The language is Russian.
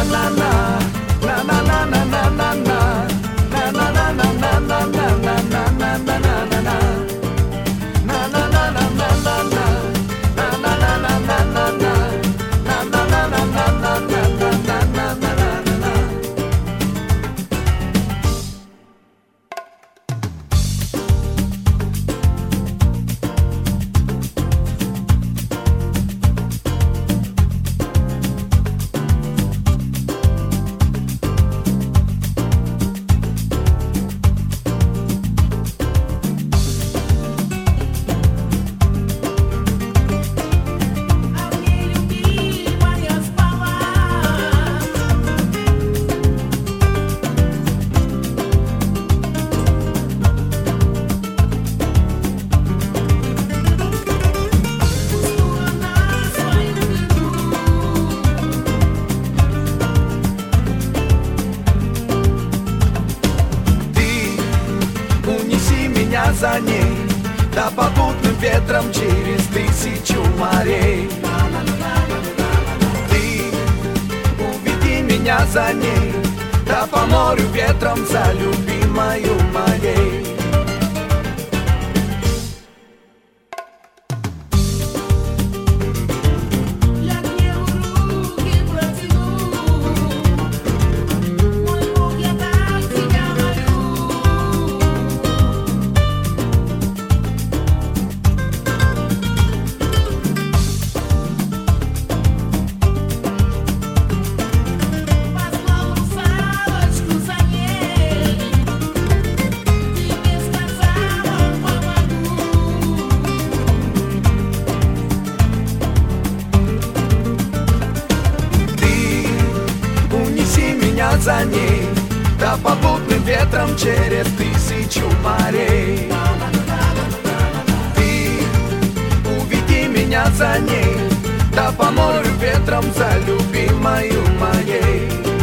За ней, да попутным ветром через тысячу морей. Ты уведи меня за ней, да по морю ветром за любимою моей. За ней, да попутным ветром через тысячу морей. Ты уведи меня за ней, да по морю ветром за любимою моей.